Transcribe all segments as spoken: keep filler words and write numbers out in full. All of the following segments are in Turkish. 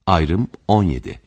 Ayrım on yedi.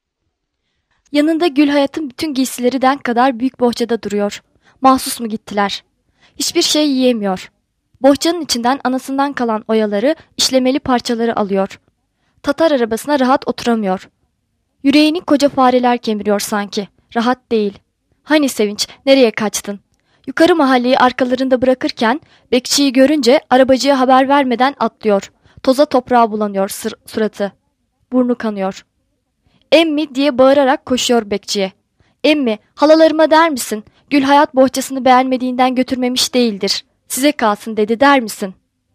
Yanında Gülhayat'ın bütün giysileri denk kadar büyük bohçada duruyor. Mahsus mu gittiler? Hiçbir şey yiyemiyor. Bohçanın içinden anasından kalan oyaları, işlemeli parçaları alıyor. Tatar arabasına rahat oturamıyor. Yüreğini koca fareler kemiriyor sanki. Rahat değil. Hani Sevinç, nereye kaçtın? Yukarı mahalleyi arkalarında bırakırken bekçiyi görünce arabacıya haber vermeden atlıyor. Toza toprağa bulanıyor sır- suratı. Burnu kanıyor. Emmi diye bağırarak koşuyor bekçiye. Emmi, halalarıma der misin? Gülhayat bohçasını beğenmediğinden götürmemiş değildir. Size kalsın dedi der misin?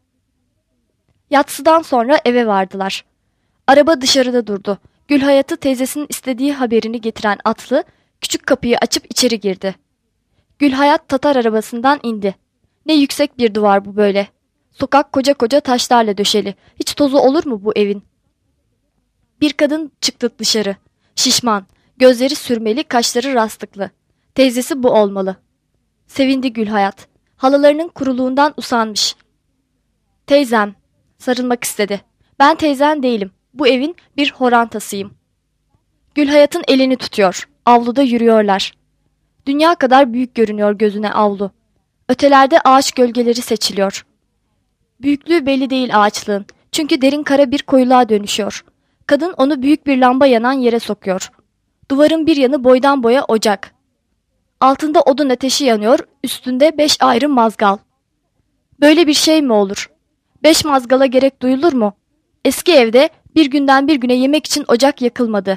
Yatsıdan sonra eve vardılar. Araba dışarıda durdu. Gülhayat'ı teyzesinin istediği haberini getiren atlı küçük kapıyı açıp içeri girdi. Gülhayat Tatar arabasından indi. Ne yüksek bir duvar bu böyle. Sokak koca koca taşlarla döşeli. Hiç tozu olur mu bu evin? Bir kadın çıktı dışarı. Şişman, gözleri sürmeli, kaşları rastıklı. Teyzesi bu olmalı. Sevindi Gülhayat. Halalarının kuruluğundan usanmış. Teyzem, sarılmak istedi. Ben teyzen değilim. Bu evin bir horantasıyım. Gülhayat'ın elini tutuyor. Avluda yürüyorlar. Dünya kadar büyük görünüyor gözüne avlu. Ötelerde ağaç gölgeleri seçiliyor. Büyüklüğü belli değil ağaçlığın. Çünkü derin kara bir koyuluğa dönüşüyor. Kadın onu büyük bir lamba yanan yere sokuyor. Duvarın bir yanı boydan boya ocak. Altında odun ateşi yanıyor, üstünde beş ayrı mazgal. Böyle bir şey mi olur? Beş mazgala gerek duyulur mu? Eski evde bir günden bir güne yemek için ocak yakılmadı.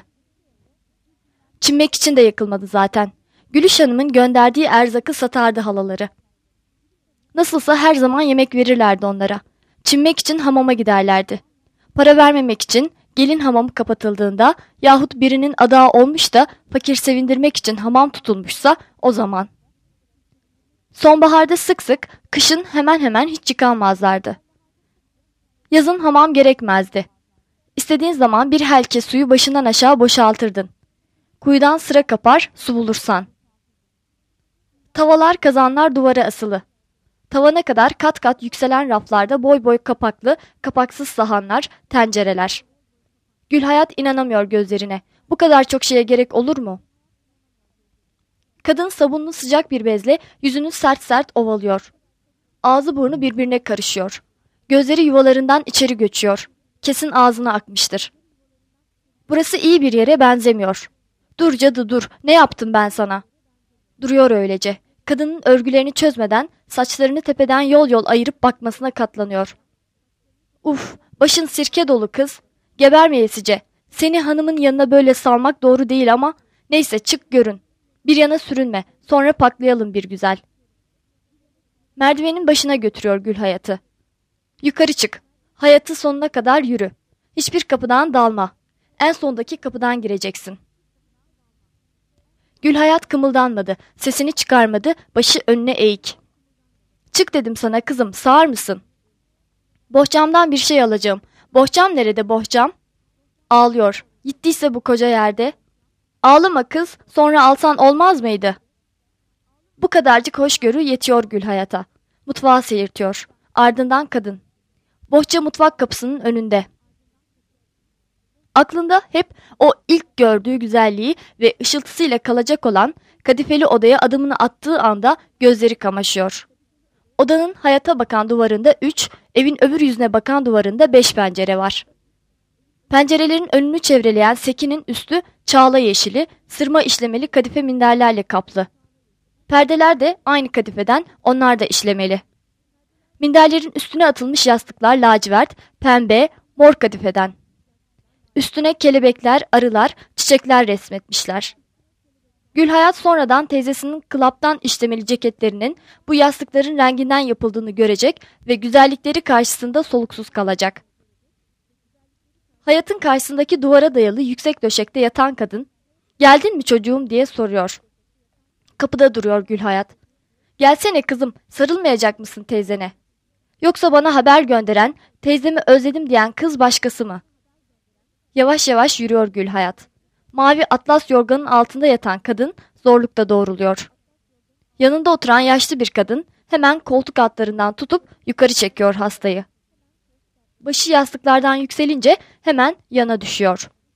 Çinmek için de yakılmadı zaten. Gülüş Hanım'ın gönderdiği erzakı satardı halaları. Nasılsa her zaman yemek verirlerdi onlara. Çinmek için hamama giderlerdi. Para vermemek için gelin hamamı kapatıldığında yahut birinin adağı olmuş da fakir sevindirmek için hamam tutulmuşsa o zaman. Sonbaharda sık sık, kışın hemen hemen hiç yıkanmazlardı. Yazın hamam gerekmezdi. İstediğin zaman bir helke suyu başından aşağı boşaltırdın. Kuyudan sıra kapar, su bulursan. Tavalar, kazanlar duvara asılı. Tavana kadar kat kat yükselen raflarda boy boy kapaklı, kapaksız sahanlar, tencereler. Gülhayat inanamıyor gözlerine. Bu kadar çok şeye gerek olur mu? Kadın sabunlu sıcak bir bezle yüzünü sert sert ovalıyor. Ağzı burnu birbirine karışıyor. Gözleri yuvalarından içeri göçüyor. Kesin ağzına akmıştır. Burası iyi bir yere benzemiyor. Dur cadı dur, ne yaptım ben sana? Duruyor öylece. Kadının örgülerini çözmeden saçlarını tepeden yol yol ayırıp bakmasına katlanıyor. Uf, başın sirke dolu kız. Gebermeyesice. Seni hanımın yanına böyle salmak doğru değil ama neyse çık görün. Bir yana sürünme, sonra paklayalım bir güzel. Merdivenin başına götürüyor Gülhayat'ı. Yukarı çık. Hayatı sonuna kadar yürü. Hiçbir kapıdan dalma. En sondaki kapıdan gireceksin. Gülhayat kımıldanmadı, sesini çıkarmadı, başı önüne eğik. Çık dedim sana kızım, sağır mısın? Bohçamdan bir şey alacağım. Bohçam nerede bohçam? Ağlıyor. Gittiyse bu koca yerde. Ağlama kız, sonra alsan olmaz mıydı? Bu kadarcık hoşgörü yetiyor Gülhayat'a. Mutfağı seyirtiyor. Ardından kadın. Bohça mutfak kapısının önünde. Aklında hep o ilk gördüğü güzelliği ve ışıltısıyla kalacak olan kadifeli odaya adımını attığı anda gözleri kamaşıyor. Odanın hayata bakan duvarında üç, evin öbür yüzüne bakan duvarında beş pencere var. Pencerelerin önünü çevreleyen sekinin üstü çağla yeşili, sırma işlemeli kadife minderlerle kaplı. Perdeler de aynı kadifeden, onlar da işlemeli. Minderlerin üstüne atılmış yastıklar lacivert, pembe, mor kadifeden. Üstüne kelebekler, arılar, çiçekler resmetmişler. Gülhayat sonradan teyzesinin klaptan işlemeli ceketlerinin bu yastıkların renginden yapıldığını görecek ve güzellikleri karşısında soluksuz kalacak. Hayatın karşısındaki duvara dayalı yüksek döşekte yatan kadın, "Geldin mi çocuğum?" diye soruyor. Kapıda duruyor Gülhayat. "Gelsene kızım, sarılmayacak mısın teyzene? Yoksa bana haber gönderen, teyzemi özledim diyen kız başkası mı?" Yavaş yavaş yürüyor Gülhayat. Mavi atlas yorganın altında yatan kadın zorlukta doğruluyor. Yanında oturan yaşlı bir kadın hemen koltuk altlarından tutup yukarı çekiyor hastayı. Başı yastıklardan yükselince hemen yana düşüyor.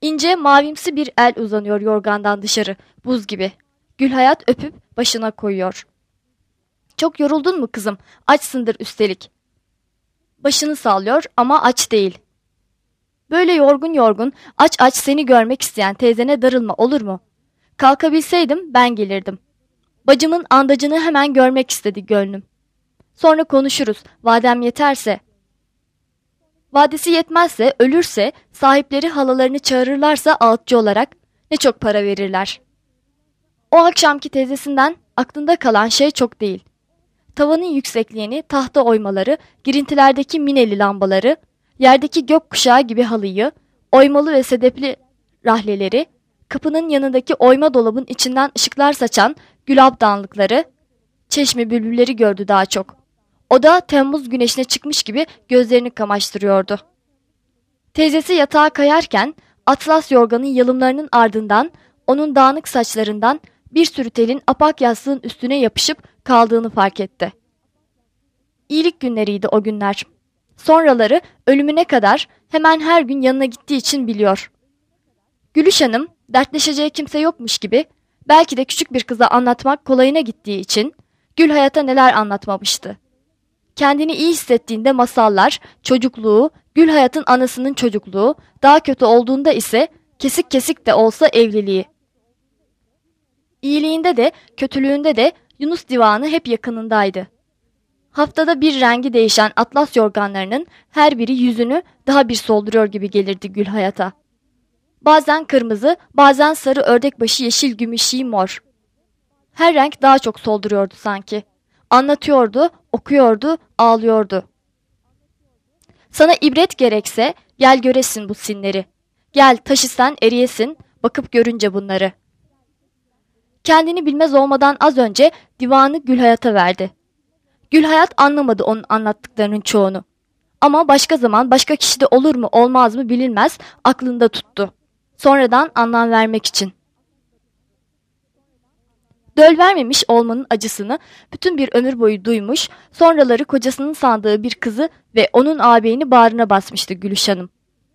İnce, mavimsi bir el uzanıyor yorgandan dışarı, buz gibi. Gülhayat öpüp başına koyuyor. Çok yoruldun mu kızım? Açsındır üstelik. Başını sallıyor ama aç değil. Böyle yorgun yorgun, aç aç seni görmek isteyen teyzene darılma olur mu? Kalkabilseydim ben gelirdim. Bacımın andacını hemen görmek istedi gönlüm. Sonra konuşuruz, vadem yeterse. Vadesi yetmezse, ölürse, sahipleri halalarını çağırırlarsa ağıtçı olarak ne çok para verirler. O akşamki teyzesinden aklında kalan şey çok değil. Tavanın yüksekliğini, tahta oymaları, girintilerdeki mineli lambaları, yerdeki gökkuşağı gibi halıyı, oymalı ve sedepli rahleleri, kapının yanındaki oyma dolabın içinden ışıklar saçan gülabdanlıkları, çeşme bülbülleri gördü daha çok. O da Temmuz güneşine çıkmış gibi gözlerini kamaştırıyordu. Teyzesi yatağa kayarken atlas yorganın yalımlarının ardından, onun dağınık saçlarından bir sürü telin apak yastığın üstüne yapışıp kaldığını fark etti. İyilik günleriydi o günler. Sonraları ölümüne kadar hemen her gün yanına gittiği için biliyor. Gülüş Hanım dertleşeceği kimse yokmuş gibi, belki de küçük bir kıza anlatmak kolayına gittiği için Gülhayat'a neler anlatmamıştı. Kendini iyi hissettiğinde masallar, çocukluğu, Gülhayat'ın anasının çocukluğu, daha kötü olduğunda ise kesik kesik de olsa evliliği. İyiliğinde de kötülüğünde de Yunus Divanı hep yakınındaydı. Haftada bir rengi değişen atlas yorganlarının her biri yüzünü daha bir solduruyor gibi gelirdi Gülhayat'a. Bazen kırmızı, bazen sarı ördekbaşı yeşil gümüşi mor. Her renk daha çok solduruyordu sanki. Anlatıyordu, okuyordu, ağlıyordu. Sana ibret gerekse gel göresin bu sinleri. Gel taşısan eriyesin, bakıp görünce bunları. Kendini bilmez olmadan az önce divanı Gülhayat'a verdi. Gülhayat anlamadı onun anlattıklarının çoğunu. Ama başka zaman başka kişide olur mu olmaz mı bilinmez aklında tuttu. Sonradan anlam vermek için. Döl vermemiş olmanın acısını bütün bir ömür boyu duymuş, sonraları kocasının sandığı bir kızı ve onun ağabeyini bağrına basmıştı Gülüş Hanım.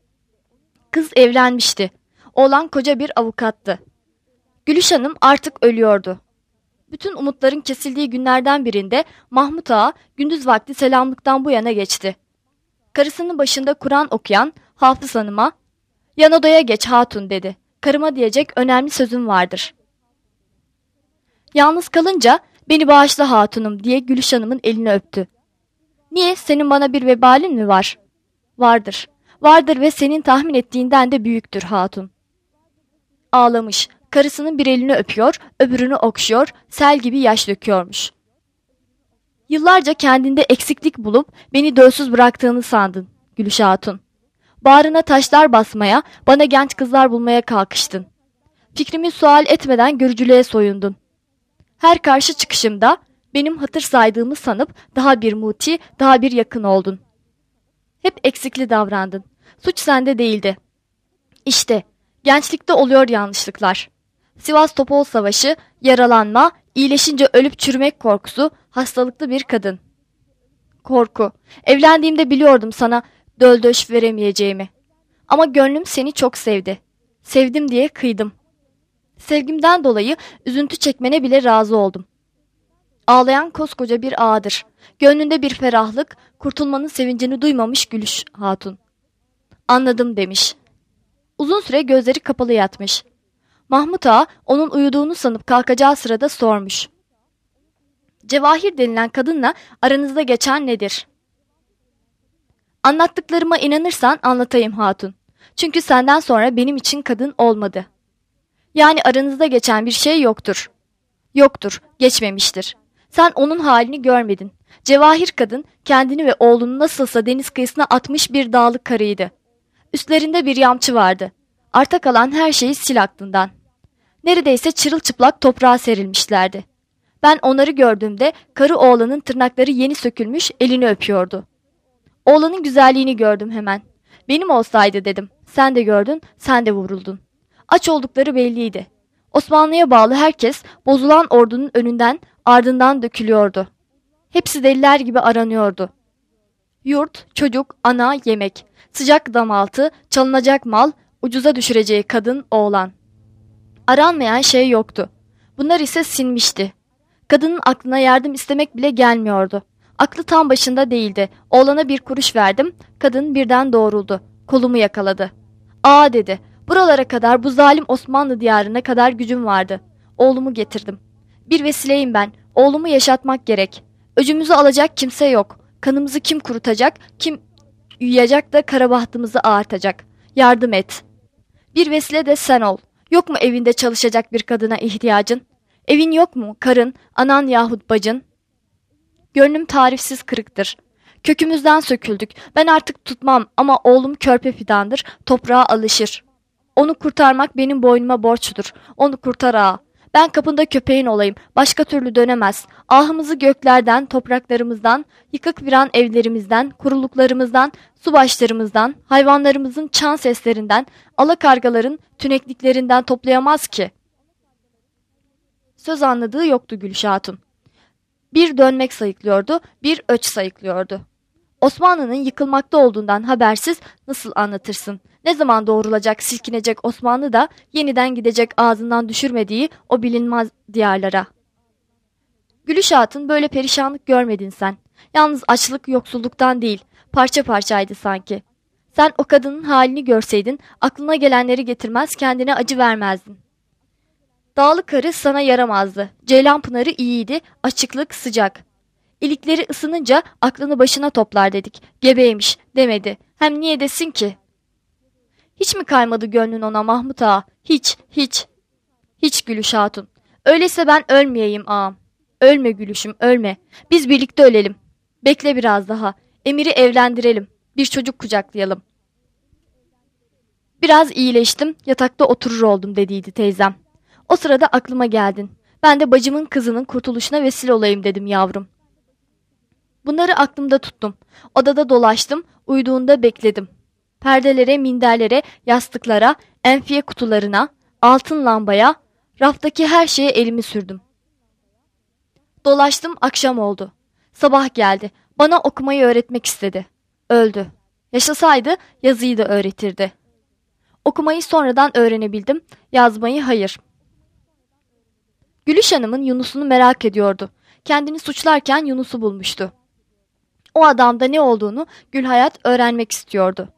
Kız evlenmişti. Oğlan koca bir avukattı. Gülüş Hanım artık ölüyordu. Bütün umutların kesildiği günlerden birinde Mahmut Ağa gündüz vakti selamlıktan bu yana geçti. Karısının başında Kur'an okuyan Hafız Hanım'a "Yan odaya geç hatun" dedi. "Karıma diyecek önemli sözüm vardır." Yalnız kalınca "Beni bağışla hatunum" diye Gülüş Hanım'ın elini öptü. "Niye, senin bana bir vebalin mi var?" "Vardır. Vardır ve senin tahmin ettiğinden de büyüktür hatun." Ağlamış, karısının bir elini öpüyor, öbürünü okşuyor, sel gibi yaş döküyormuş. "Yıllarca kendinde eksiklik bulup beni dölsüz bıraktığını sandın Gülüş Hatun. Bağrına taşlar basmaya, bana genç kızlar bulmaya kalkıştın. Fikrimi sual etmeden görücülüğe soyundun. Her karşı çıkışımda benim hatır saydığımı sanıp daha bir muti, daha bir yakın oldun. Hep eksikli davrandın. Suç sende değildi. İşte gençlikte oluyor yanlışlıklar. Sivas Topol Savaşı, yaralanma, iyileşince ölüp çürümek korkusu, hastalıklı bir kadın. Korku. Evlendiğimde biliyordum sana döldöş veremeyeceğimi. Ama gönlüm seni çok sevdi. Sevdim diye kıydım. Sevgimden dolayı üzüntü çekmene bile razı oldum. Ağlayan koskoca bir ağadır. Gönlünde bir ferahlık, kurtulmanın sevincini duymamış Gülüş Hatun. Anladım demiş. Uzun süre gözleri kapalı yatmış. Mahmut Ağa onun uyuduğunu sanıp kalkacağı sırada sormuş. Cevahir denilen kadınla aranızda geçen nedir? Anlattıklarıma inanırsan anlatayım hatun. Çünkü senden sonra benim için kadın olmadı. Yani aranızda geçen bir şey yoktur. Yoktur, geçmemiştir. Sen onun halini görmedin. Cevahir kadın kendini ve oğlunu nasılsa deniz kıyısına atmış bir dağlık karıydı. Üstlerinde bir yamçı vardı. Arta kalan her şeyi sil aklından. Neredeyse çırılçıplak toprağa serilmişlerdi. Ben onları gördüğümde karı oğlanın tırnakları yeni sökülmüş, elini öpüyordu. Oğlanın güzelliğini gördüm hemen. Benim olsaydı dedim. Sen de gördün, sen de vuruldun. Aç oldukları belliydi. Osmanlı'ya bağlı herkes bozulan ordunun önünden ardından dökülüyordu. Hepsi deliler gibi aranıyordu. Yurt, çocuk, ana, yemek, sıcak damaltı, çalınacak mal, ucuza düşüreceği kadın, oğlan. Aranmayan şey yoktu. Bunlar ise sinmişti. Kadının aklına yardım istemek bile gelmiyordu. Aklı tam başında değildi. Oğlana bir kuruş verdim. Kadın birden doğruldu. Kolumu yakaladı. "Aa," dedi. "Buralara kadar, bu zalim Osmanlı diyarına kadar gücüm vardı. Oğlumu getirdim. Bir vesileyim ben. Oğlumu yaşatmak gerek. Öcümüzü alacak kimse yok. Kanımızı kim kurutacak, kim uyuyacak da karabahtımızı ağartacak. Yardım et. Bir vesile de sen ol. Yok mu evinde çalışacak bir kadına ihtiyacın? Evin yok mu? Karın, anan yahut bacın?" Gönlüm tarifsiz kırıktır. Kökümüzden söküldük. Ben artık tutmam ama oğlum körpe fidandır, toprağa alışır. Onu kurtarmak benim boynuma borçludur. Onu kurtar ağa. Ben kapında köpeğin olayım. Başka türlü dönemez. Ahımızı göklerden, topraklarımızdan, yıkık viran evlerimizden, kuruluklarımızdan, subaşlarımızdan, hayvanlarımızın çan seslerinden, alakargaların tünekliklerinden toplayamaz ki. Söz anladığı yoktu Gülşah Hatun. Bir dönmek sayıklıyordu, bir öç sayıklıyordu. Osmanlı'nın yıkılmakta olduğundan habersiz nasıl anlatırsın? Ne zaman doğrulacak, silkinecek Osmanlı da yeniden gidecek ağzından düşürmediği o bilinmez diyarlara. Gülşah Hatun, böyle perişanlık görmedin sen. Yalnız açlık yoksulluktan değil, parça parçaydı sanki. Sen o kadının halini görseydin, aklına gelenleri getirmez, kendine acı vermezdin. Dağlı karı sana yaramazdı. Ceylanpınarı iyiydi, açıklık sıcak. İlikleri ısınınca aklını başına toplar dedik. Gebeymiş demedi. Hem niye desin ki? Hiç mi kaymadı gönlün ona Mahmut ağa? Hiç, hiç. Hiç Gülşah Hatun. Öyleyse ben ölmeyeyim ağam. Ölme Gülüşüm, ölme. Biz birlikte ölelim. Bekle biraz daha. Emir'i evlendirelim. Bir çocuk kucaklayalım. Biraz iyileştim, yatakta oturur oldum dediydi teyzem. O sırada aklıma geldin. Ben de bacımın kızının kurtuluşuna vesile olayım dedim yavrum. Bunları aklımda tuttum. Odada dolaştım, uyuduğunda bekledim. Perdelere, minderlere, yastıklara, enfiye kutularına, altın lambaya, raftaki her şeye elimi sürdüm. Dolaştım, akşam oldu. Sabah geldi. Bana okumayı öğretmek istedi. Öldü. Yaşasaydı yazıyı da öğretirdi. Okumayı sonradan öğrenebildim, yazmayı hayır. Gülüş Hanım'ın Yunus'unu merak ediyordu. Kendini suçlarken Yunus'u bulmuştu. O adamda ne olduğunu Gülhayat öğrenmek istiyordu.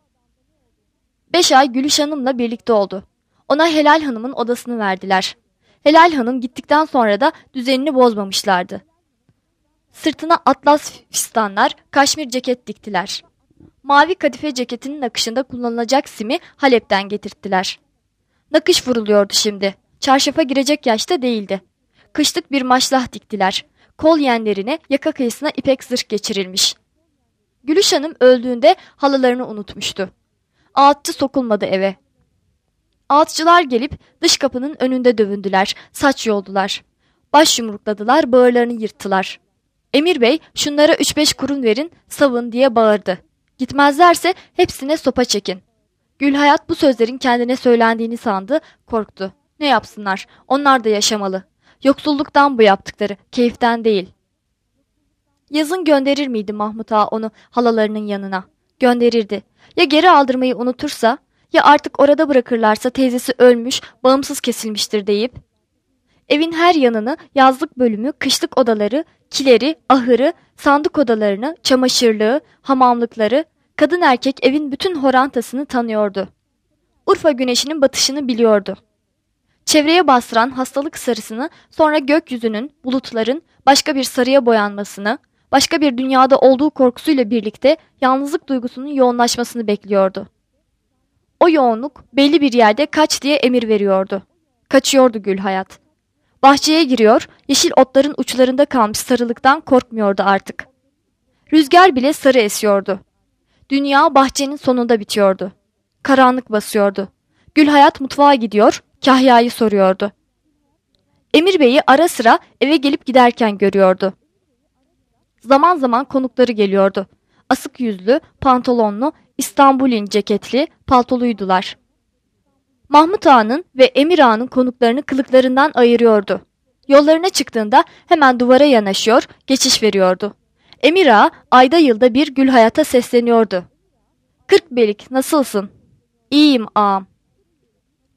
Beş ay Gülüş Hanım'la birlikte oldu. Ona Helal Hanım'ın odasını verdiler. Helal Hanım gittikten sonra da düzenini bozmamışlardı. Sırtına atlas fistanlar, kaşmir ceket diktiler. Mavi kadife ceketinin nakışında kullanılacak simi Halep'ten getirttiler. Nakış vuruluyordu şimdi. Çarşafa girecek yaşta değildi. Kışlık bir maşlah diktiler. Kol yenlerine, yaka kıyısına ipek zırh geçirilmiş. Gülüş Hanım öldüğünde halılarını unutmuştu. Ağıtçı sokulmadı eve. Ağıtçılar gelip dış kapının önünde dövündüler, saç yoldular. Baş yumrukladılar, bağırlarını yırttılar. Emir Bey, şunlara üç beş kurun verin, savun diye bağırdı. Gitmezlerse hepsine sopa çekin. Gülhayat bu sözlerin kendine söylendiğini sandı, korktu. Ne yapsınlar, onlar da yaşamalı. Yoksulluktan bu yaptıkları, keyiften değil. Yazın gönderir miydi Mahmut Ağa onu halalarının yanına? Gönderirdi. Ya geri aldırmayı unutursa, ya artık orada bırakırlarsa teyzesi ölmüş, bağımsız kesilmiştir deyip. Evin her yanını, yazlık bölümü, kışlık odaları, kileri, ahırı, sandık odalarını, çamaşırlığı, hamamlıkları, kadın erkek evin bütün horantasını tanıyordu. Urfa güneşinin batışını biliyordu. Çevreye bastıran hastalık sarısını, sonra gökyüzünün, bulutların başka bir sarıya boyanmasını, başka bir dünyada olduğu korkusuyla birlikte yalnızlık duygusunun yoğunlaşmasını bekliyordu. O yoğunluk belli bir yerde kaç diye emir veriyordu. Kaçıyordu Gülhayat. Bahçeye giriyor, yeşil otların uçlarında kalmış sarılıktan korkmuyordu artık. Rüzgar bile sarı esiyordu. Dünya bahçenin sonunda bitiyordu. Karanlık basıyordu. Gülhayat mutfağa gidiyor, Kahya'yı soruyordu. Emir Bey'i ara sıra eve gelip giderken görüyordu. Zaman zaman konukları geliyordu. Asık yüzlü, pantolonlu, İstanbulin ceketli, paltoluydular. Mahmut Ağa'nın ve Emir Ağa'nın konuklarını kılıklarından ayırıyordu. Yollarına çıktığında hemen duvara yanaşıyor, geçiş veriyordu. Emir Ağa ayda yılda bir Gülhayat'a sesleniyordu. "Kırk belik, nasılsın?" "İyiyim ağam."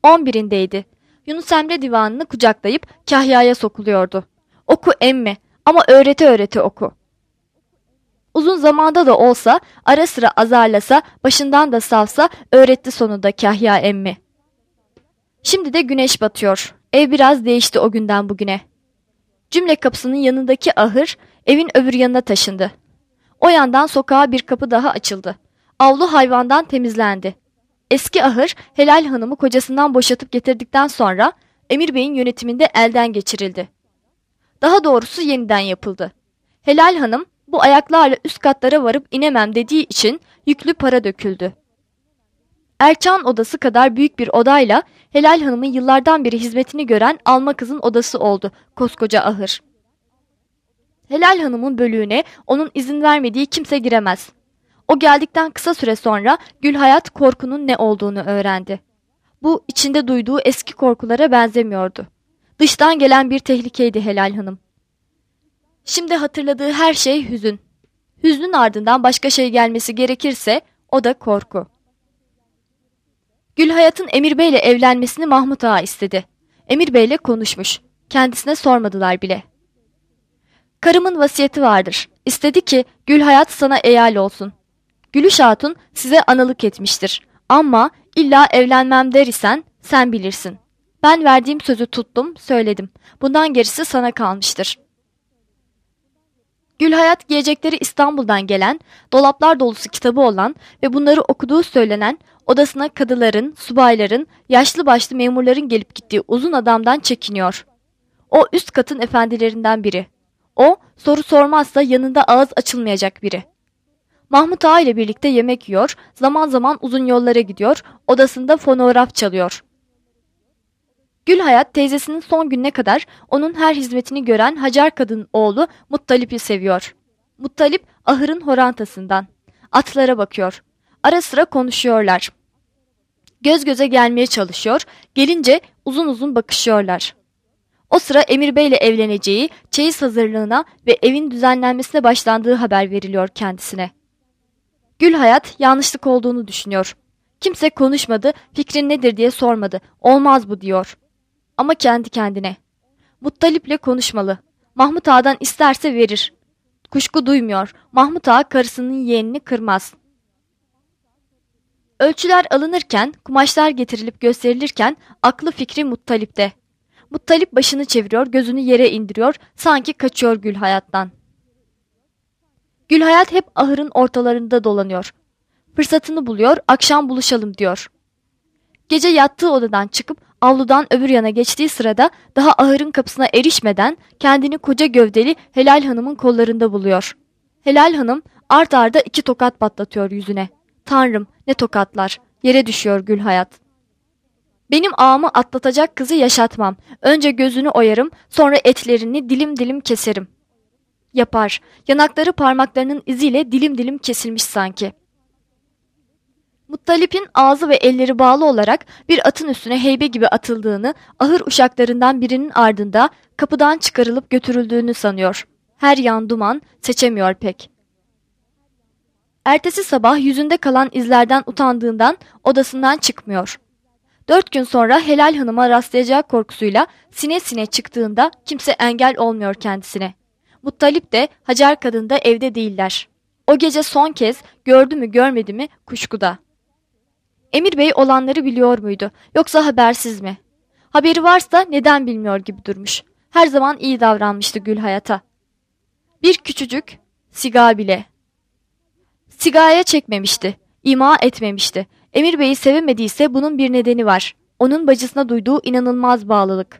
On birindeydi. Yunus Emre divanını kucaklayıp kahyaya sokuluyordu. Oku emmi ama öğrete öğrete oku. Uzun zamanda da olsa, ara sıra azarlasa, başından da savsa öğretti sonunda kahya emmi. Şimdi de güneş batıyor. Ev biraz değişti o günden bugüne. Cümle kapısının yanındaki ahır evin öbür yanına taşındı. O yandan sokağa bir kapı daha açıldı. Avlu hayvandan temizlendi. Eski ahır Helal Hanım'ı kocasından boşatıp getirdikten sonra Emir Bey'in yönetiminde elden geçirildi. Daha doğrusu yeniden yapıldı. Helal Hanım bu ayaklarla üst katlara varıp inemem dediği için yüklü para döküldü. Erçan odası kadar büyük bir odayla Helal Hanım'ın yıllardan beri hizmetini gören alma kızın odası oldu koskoca ahır. Helal Hanım'ın bölüğüne onun izin vermediği kimse giremez. O geldikten kısa süre sonra Gülhayat korkunun ne olduğunu öğrendi. Bu içinde duyduğu eski korkulara benzemiyordu. Dıştan gelen bir tehlikeydi Helal Hanım. Şimdi hatırladığı her şey hüzün. Hüznün ardından başka şey gelmesi gerekirse o da korku. Gülhayat'ın Emir Bey'le evlenmesini Mahmut Ağa istedi. Emir Bey'le konuşmuş. Kendisine sormadılar bile. Karımın vasiyeti vardır. İstedi ki Gülhayat sana eyal olsun. Gülüş Hatun size analık etmiştir. Ama illa evlenmem der isen sen bilirsin. Ben verdiğim sözü tuttum, söyledim. Bundan gerisi sana kalmıştır. Gülhayat giyecekleri İstanbul'dan gelen, dolaplar dolusu kitabı olan ve bunları okuduğu söylenen, odasına kadıların, subayların, yaşlı başlı memurların gelip gittiği uzun adamdan çekiniyor. O üst katın efendilerinden biri. O soru sormazsa yanında ağız açılmayacak biri. Mahmut Ağa ile birlikte yemek yiyor, zaman zaman uzun yollara gidiyor, odasında fonograf çalıyor. Gülhayat teyzesinin son gününe kadar onun her hizmetini gören Hacer kadının oğlu Muttalip'i seviyor. Muttalip ahırın horantasından. Atlara bakıyor. Ara sıra konuşuyorlar. Göz göze gelmeye çalışıyor, gelince uzun uzun bakışıyorlar. O sıra Emir Bey'le evleneceği, çeyiz hazırlığına ve evin düzenlenmesine başlandığı haber veriliyor kendisine. Gülhayat yanlışlık olduğunu düşünüyor. Kimse konuşmadı, fikrin nedir diye sormadı. Olmaz bu diyor. Ama kendi kendine. Muttalip'le konuşmalı. Mahmut Ağa'dan isterse verir. Kuşku duymuyor. Mahmut Ağa karısının yeğenini kırmaz. Ölçüler alınırken, kumaşlar getirilip gösterilirken aklı fikri Muttalip'te. Muttalip başını çeviriyor, gözünü yere indiriyor, sanki kaçıyor Gülhayat'tan. Gülhayat hep ahırın ortalarında dolanıyor. Fırsatını buluyor, akşam buluşalım diyor. Gece yattığı odadan çıkıp avludan öbür yana geçtiği sırada daha ahırın kapısına erişmeden kendini koca gövdeli Helal Hanım'ın kollarında buluyor. Helal Hanım art arda iki tokat patlatıyor yüzüne. Tanrım ne tokatlar, yere düşüyor Gülhayat. Benim ağamı atlatacak kızı yaşatmam. Önce gözünü oyarım, sonra etlerini dilim dilim keserim. Yapar. Yanakları parmaklarının iziyle dilim dilim kesilmiş sanki. Muttalip'in ağzı ve elleri bağlı olarak bir atın üstüne heybe gibi atıldığını, ahır uşaklarından birinin ardında kapıdan çıkarılıp götürüldüğünü sanıyor. Her yan duman, seçemiyor pek. Ertesi sabah yüzünde kalan izlerden utandığından odasından çıkmıyor. Dört gün sonra Helal Hanım'a rastlayacağı korkusuyla sine sine çıktığında kimse engel olmuyor kendisine. Muttalip de Hacer kadın da evde değiller. O gece son kez gördü mü görmedi mi kuşkuda. Emir Bey olanları biliyor muydu yoksa habersiz mi? Haberi varsa neden bilmiyor gibi durmuş. Her zaman iyi davranmıştı Gülhayat'a. Bir küçücük siga bile. Sigaya çekmemişti, ima etmemişti. Emir Bey'i sevemediyse bunun bir nedeni var. Onun bacısına duyduğu inanılmaz bağlılık.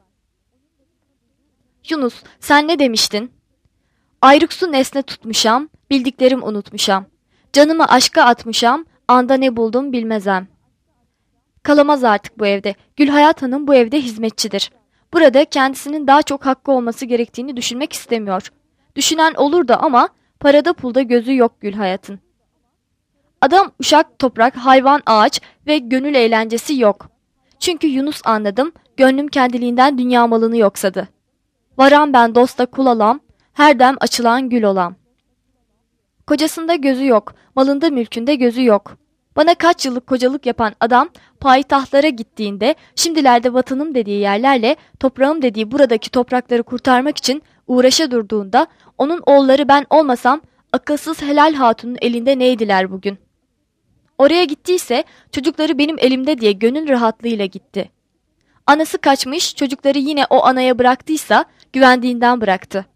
Yunus, sen ne demiştin? Ayrıksu nesne tutmuşam, bildiklerim unutmuşam. Canımı aşka atmışam, anda ne buldum bilmezem. Kalamaz artık bu evde. Gülhayat Hanım bu evde hizmetçidir. Burada kendisinin daha çok hakkı olması gerektiğini düşünmek istemiyor. Düşünen olur da ama parada pulda gözü yok Gülhayat'ın. Adam, uşak, toprak, hayvan, ağaç ve gönül eğlencesi yok. Çünkü Yunus anladım, gönlüm kendiliğinden dünya malını yoksadı. Varam ben dosta kul olam, her dem açılan gül olam. Kocasında gözü yok, malında mülkünde gözü yok. Bana kaç yıllık kocalık yapan adam payitahtlara gittiğinde şimdilerde vatanım dediği yerlerle toprağım dediği buradaki toprakları kurtarmak için uğraşa durduğunda onun oğulları ben olmasam akılsız helal hatunun elinde neydiler bugün? Oraya gittiyse çocukları benim elimde diye gönül rahatlığıyla gitti. Anası kaçmış, çocukları yine o anaya bıraktıysa güvendiğinden bıraktı.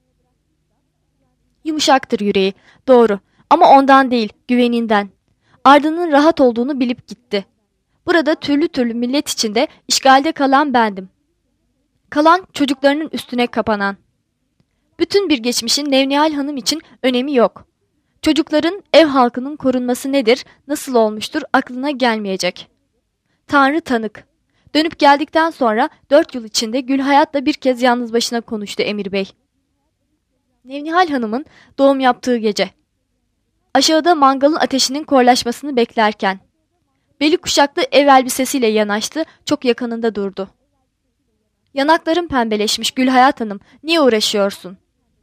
Yumuşaktır yüreği, doğru, ama ondan değil, güveninden. Ardının rahat olduğunu bilip gitti. Burada türlü türlü millet içinde işgalde kalan bendim. Kalan çocuklarının üstüne kapanan. Bütün bir geçmişin Nevnihal Hanım için önemi yok. Çocukların, ev halkının korunması nedir, nasıl olmuştur aklına gelmeyecek. Tanrı tanık. Dönüp geldikten sonra dört yıl içinde Gülhayat'la bir kez yalnız başına konuştu Emir Bey. Nevnihal Hanım'ın doğum yaptığı gece. Aşağıda mangalın ateşinin korlaşmasını beklerken. Beli kuşaklı ev elbisesiyle yanaştı, çok yakınında durdu. Yanakların pembeleşmiş Gülhayat Hanım, niye uğraşıyorsun?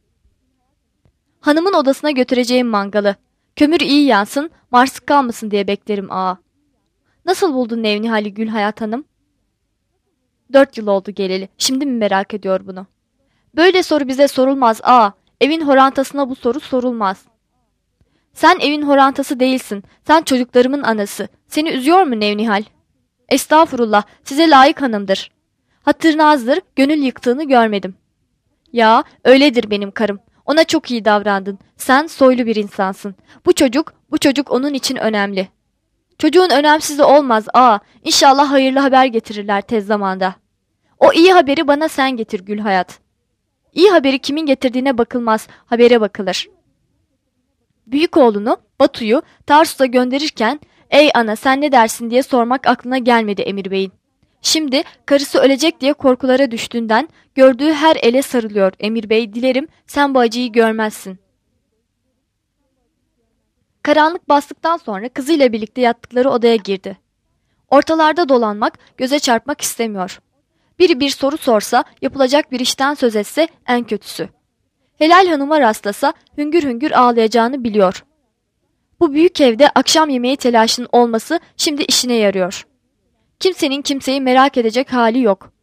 Hanımın odasına götüreceğim mangalı. Kömür iyi yansın, marsık kalmasın diye beklerim ağa. Nasıl buldun Nevnihal'i Gülhayat Hanım? Dört yıl oldu geleli, şimdi mi merak ediyor bunu? Böyle soru bize sorulmaz ağa, evin horantasına bu soru sorulmaz. Sen evin horantası değilsin, sen çocuklarımın anası. Seni üzüyor mu Nevnihal? Estağfurullah, size layık hanımdır. Hatırnazdır, gönül yıktığını görmedim. Ya, öyledir benim karım. Ona çok iyi davrandın. Sen soylu bir insansın. Bu çocuk, bu çocuk onun için önemli. Çocuğun önemsizi olmaz aa. İnşallah hayırlı haber getirirler tez zamanda. O iyi haberi bana sen getir Gülhayat. İyi haberi kimin getirdiğine bakılmaz, habere bakılır. Büyük oğlunu, Batu'yu Tarsus'a gönderirken, ''Ey ana sen ne dersin?'' diye sormak aklına gelmedi Emir Bey'in. Şimdi karısı ölecek diye korkulara düştüğünden gördüğü her ele sarılıyor Emir Bey, dilerim sen bu acıyı görmezsin. Karanlık bastıktan sonra kızıyla birlikte yattıkları odaya girdi. Ortalarda dolanmak, göze çarpmak istemiyor. Biri bir soru sorsa, yapılacak bir işten söz etse en kötüsü. Helal Hanım'a rastlasa hüngür hüngür ağlayacağını biliyor. Bu büyük evde akşam yemeği telaşının olması şimdi işine yarıyor. Kimsenin kimseyi merak edecek hali yok.